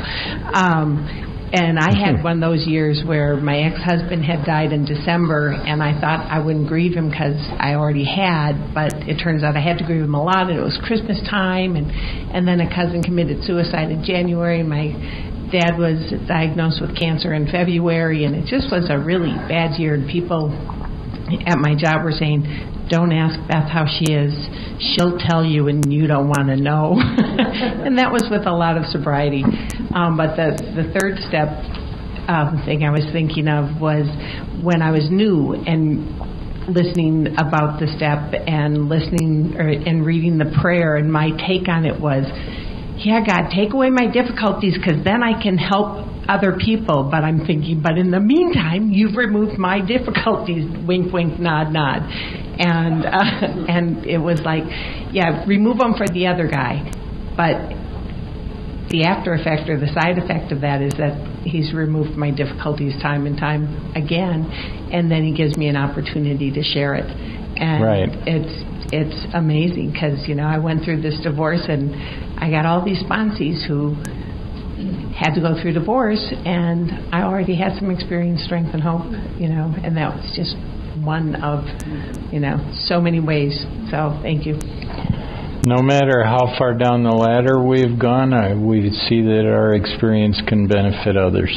S9: And I had one of those years where my ex-husband had died in December, and I thought I wouldn't grieve him because I already had, but it turns out I had to grieve him a lot, and it was Christmas time, and then a cousin committed suicide in January, and my dad was diagnosed with cancer in February, and it just was a really bad year, and people at my job were saying, don't ask Beth how she is. She'll tell you and you don't want to know. And that was with a lot of sobriety. But the third step thing I was thinking of was when I was new and listening about the step and and reading the prayer, and my take on it was, yeah, God, take away my difficulties because then I can help other people. But I'm thinking, but in the meantime, you've removed my difficulties. Wink, wink, nod, nod. And it was like, yeah, remove them for the other guy. But the after effect or the side effect of that is that he's removed my difficulties time and time again, and then he gives me an opportunity to share it. And
S2: right.
S9: It's amazing because, I went through this divorce and I got all these sponsees who had to go through divorce, and I already had some experience, strength, and hope, and that was just one of, so many ways. So thank you.
S2: No matter how far down the ladder we've gone, we see that our experience can benefit others.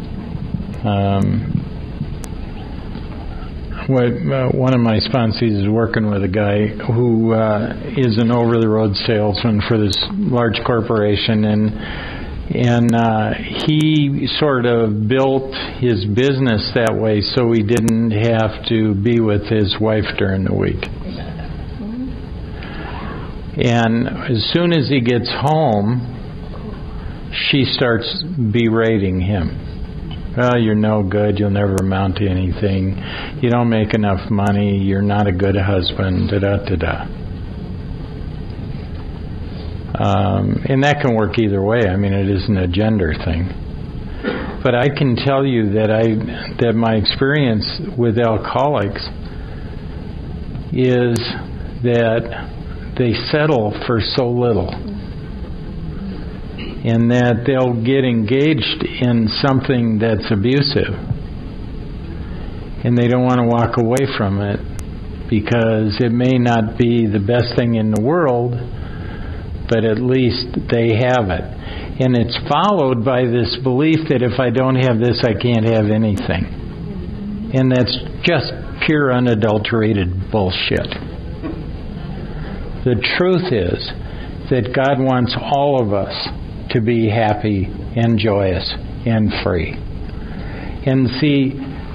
S2: One of my sponsees is working with a guy who is an over-the-road salesman for this large corporation, and he sort of built his business that way so he didn't have to be with his wife during the week. And as soon as he gets home, she starts berating him. Well, you're no good. You'll never amount to anything. You don't make enough money. You're not a good husband. Da-da-da-da. And that can work either way. I mean, it isn't a gender thing. But I can tell you that my experience with alcoholics is that they settle for so little, and that they'll get engaged in something that's abusive, and they don't want to walk away from it because it may not be the best thing in the world, but at least they have it. And it's followed by this belief that if I don't have this, I can't have anything. And that's just pure unadulterated bullshit. The truth is that God wants all of us to be happy and joyous and free. And see,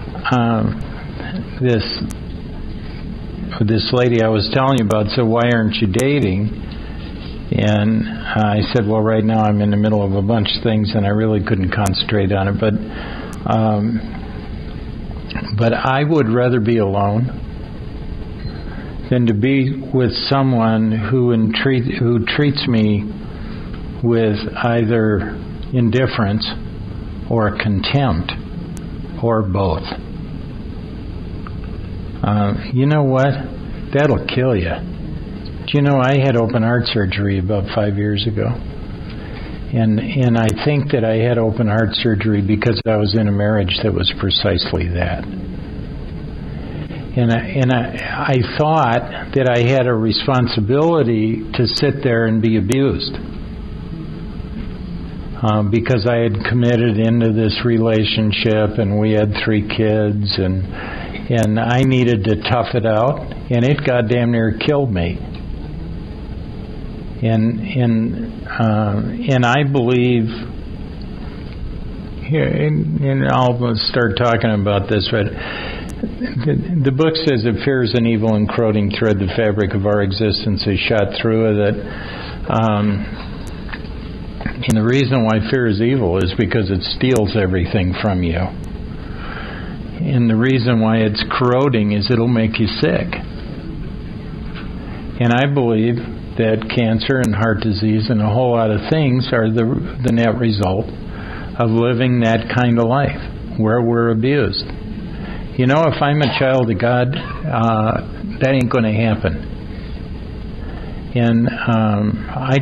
S2: this lady I was telling you about said, why aren't you dating? And I said, well, right now I'm in the middle of a bunch of things and I really couldn't concentrate on it. But I would rather be alone than to be with someone who treats me with either indifference or contempt or both. You know what? That'll kill you. Do you know I had open heart surgery about 5 years ago? And I think that I had open heart surgery because I was in a marriage that was precisely that. And I thought that I had a responsibility to sit there and be abused. Because I had committed into this relationship and we had 3 kids and I needed to tough it out, and it goddamn near killed me. And I believe here, and I'll start talking about this, but the book says that fear is an evil encroaching thread. The fabric of our existence is shot through with it. And the reason why fear is evil is because it steals everything from you. And the reason why it's corroding is it'll make you sick. And I believe that cancer and heart disease and a whole lot of things are the net result of living that kind of life where we're abused. You know, if I'm a child of God, that ain't going to happen. And I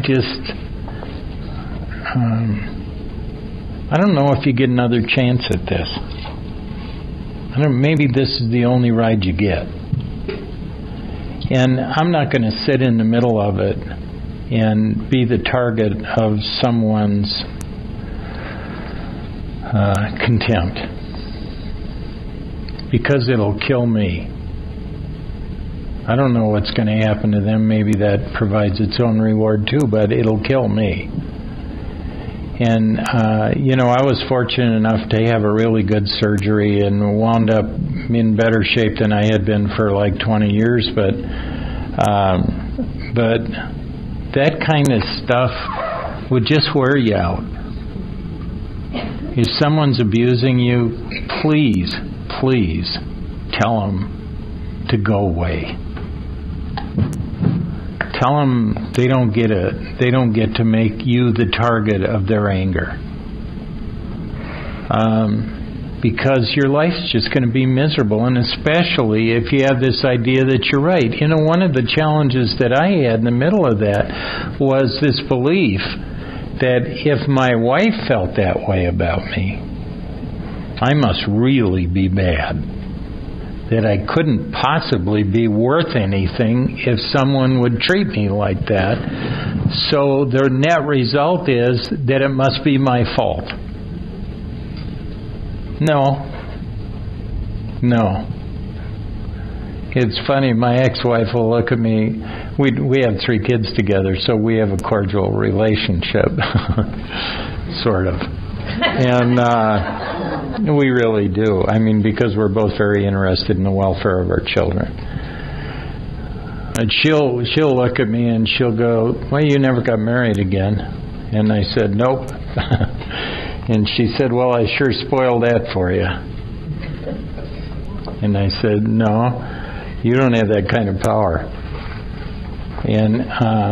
S2: don't know if you get another chance at this. Maybe this is the only ride you get. And I'm not going to sit in the middle of it and be the target of someone's contempt, because it'll kill me. I don't know what's going to happen to them. Maybe that provides its own reward too, but it'll kill me. And, I was fortunate enough to have a really good surgery and wound up in better shape than I had been for like 20 years. But that kind of stuff would just wear you out. If someone's abusing you, please tell them to go away. Tell them they don't get to make you the target of their anger. Because your life's just going to be miserable, and especially if you have this idea that you're right. You know, one of the challenges that I had in the middle of that was this belief that if my wife felt that way about me, I must really be bad. That I couldn't possibly be worth anything if someone would treat me like that. So the net result is that it must be my fault. No. It's funny, my ex-wife will look at me. We have 3 kids together, so we have a cordial relationship, sort of. And we really do. I mean, because we're both very interested in the welfare of our children. And she'll look at me and she'll go, "Well, you never got married again." And I said, "Nope." And she said, "Well, I sure spoiled that for you." And I said, "No, you don't have that kind of power." And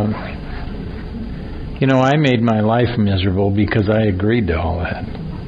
S2: I made my life miserable because I agreed to all that.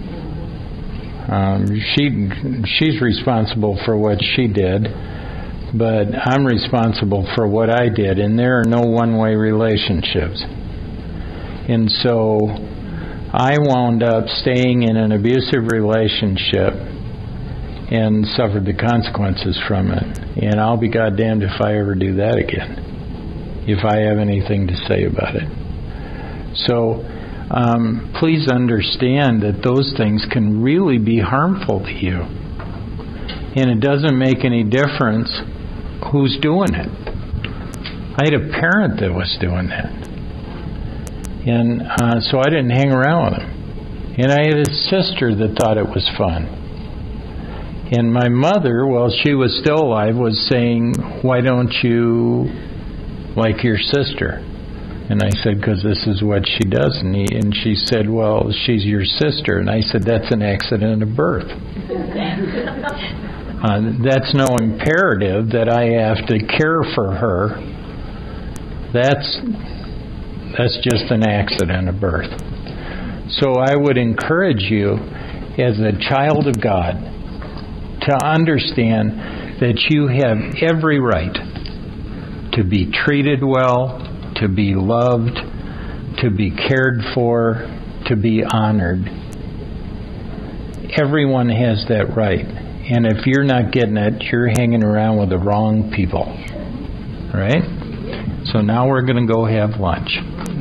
S2: She's responsible for what she did, but I'm responsible for what I did, and there are no one-way relationships. And so I wound up staying in an abusive relationship and suffered the consequences from it. And I'll be goddamned if I ever do that again, if I have anything to say about it. So please understand that those things can really be harmful to you. And it doesn't make any difference who's doing it. I had a parent that was doing that. And so I didn't hang around with him. And I had a sister that thought it was fun. And my mother, while she was still alive, was saying, "Why don't you like your sister?" And I said, "Because this is what she does." And she said, "Well, she's your sister." And I said, "That's an accident of birth." That's no imperative that I have to care for her. That's just an accident of birth. So I would encourage you, as a child of God, to understand that you have every right to be treated well, to be loved, to be cared for, to be honored. Everyone has that right. And if you're not getting it, you're hanging around with the wrong people. Right? So now we're going to go have lunch.